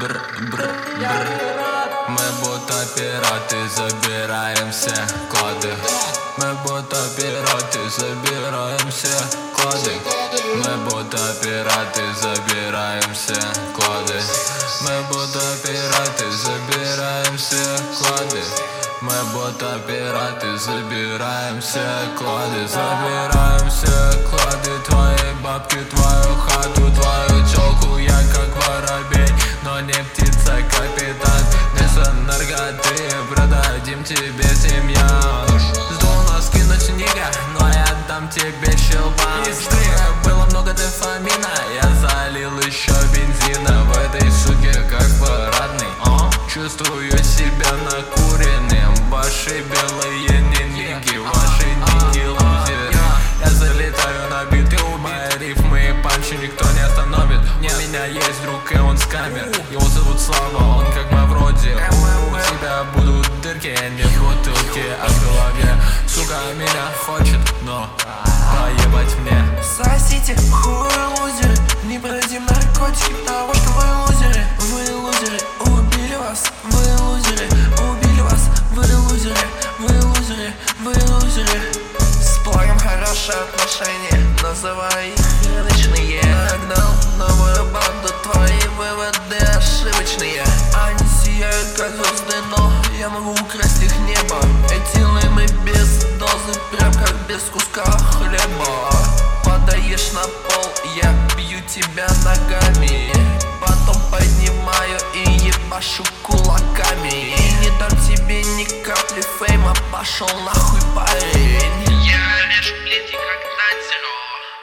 Мы будто пираты, забираем все коды. Мы будто пираты, забираем все коды. Мы будто пираты, забираем все коды. Мы будто пираты, забираем все коды. Мы будто пираты, забираем все коды. Забираем все коды, твои бабки, твою хату, твою челку. Я как воробей, но не птица, капитан. Вместо наркоты продадим тебе семьян. Сдул носки на снега, но я дам тебе щелбан. Было много дофамина, я залил еще бензина в этой суке, как парадный. Чувствую себя накуренным. Ваши белые ненеги, ваши ники лузеры. Я залетаю на биты, мои рифмы и панчи никто не остановит. У меня есть друг, и он с камер. Его зовут Слава, он как Мавроди. У тебя будут дырки, не бутылки, а в голове. Сука меня хочет, но поебать мне. Сосите, хуй лузеры. Не продадим наркотики, потому что вы лузеры. Вы лузеры, убили вас. Вы лузеры, убили вас. Вы лузеры, вы лузеры, вы лузеры. С плагом хорошие отношения, называй их рыночные. Нагнал новую банду, твои выводы ошибочные. Они сияют как звезды, но я могу украсть их небо. Эти лымы без дозы, прям как без куска хлеба. Подаешь на пол, я бью тебя ногами. Потом поднимаю и ебашу кулаками. И не дам тебе ни капли фейма, пошел нахуй, парень. Я режу плети как Надзиро.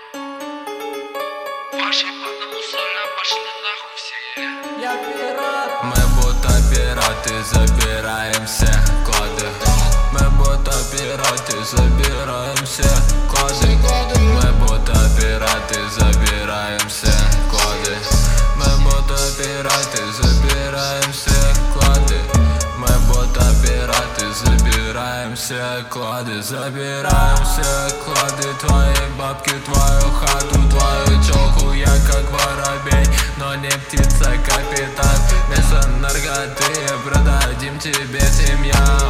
Ваша банда мусора, пошли нахуй все. Я пират. Мы будто пираты, забираем все коды. Мы будто пираты, забираем все коды. Мы будто пираты, забираем все коды. Мы будто пираты, забираем все коды. Мы будто пираты, забираем все коды. Забираем все коды, твои бабки, твою хату, твою челку. Я как воробей, но не птица, капитан. Вместо наркоты продадим тебе семья.